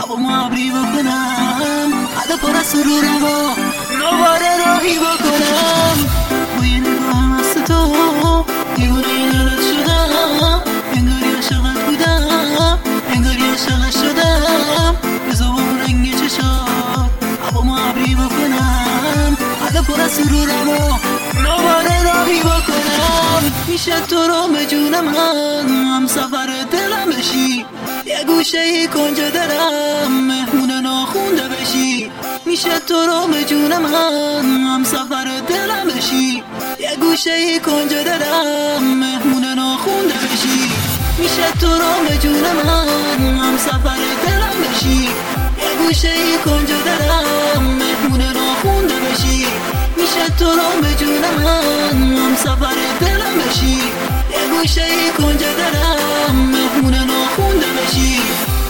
هوا ابری بکنم عدا پر از سرورم و دوباره راهی بکنم با یه نگاهم از تو دیوونه دلت شدم انگاری عاشقت بودم انگاری عاشقت شدم بزا با اون رنگ چشات هوا ابری بکنم عدا پر از سرورم و دوباره راهی بکنم میشه تو رو به جونم هم سفر دلم بشی یه گوشه کنج دلم مهمون ناخونده بشی میشه تو رو به جونم هم سفر دلم بشی یه گوشه کنج دلم مهمون ناخونده بشی میشه تو رو به جونم هم سفر دلم بشی یه گوشه کنج دلم مهمون ناخونده بشی میشه تو رو به جونم هم سفر دلم بشی یه گوشه کنج دلم مهمون ناخونده بشی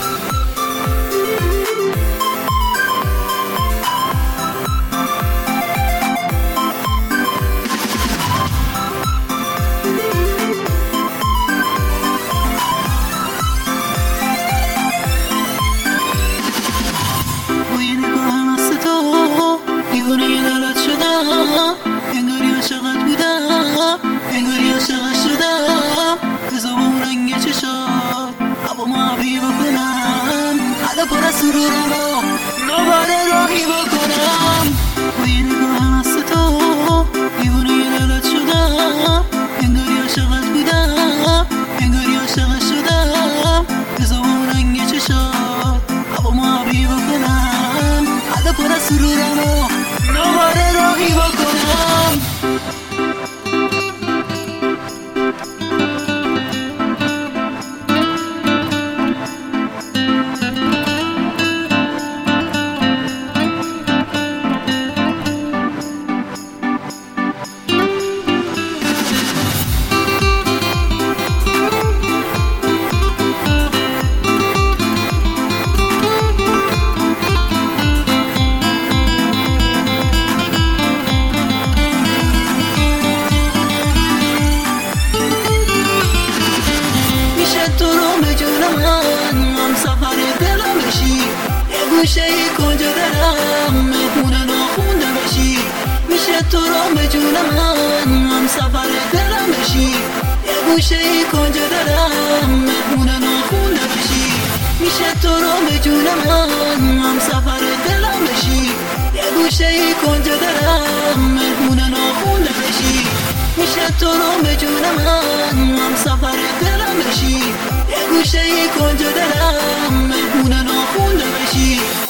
انگاری عاشقت بودم انگاری عاشقت شدم بزا با اون رنگ چشات هوا ابری بکنم عدا پر از سرورم و دوباره راهی بکنم با یه نگاهم از تو دیوونه دلت شدم انگاری عاشقت بودم انگاری عاشقت شدم بزا با اون رنگ چشات هوا ابری بکنم عدا پر از سرورم و دوباره راهی بکنم هم سفر دلم بشی یه گوشه کنج دلم مهمون ناخونده بشی میشه تو رو به جونم هم سفر دلم بشی یه گوشه کنج دلم مهمون ناخونده بشی میشه تو رو به جونم هم سفر دلم بشی یه گوشه کنج دلم مهمون ناخونده بشی میشه تو رو به جونم هم سفر دلم بشی یه گوشه کنج دلم مهمون ناخونده بشی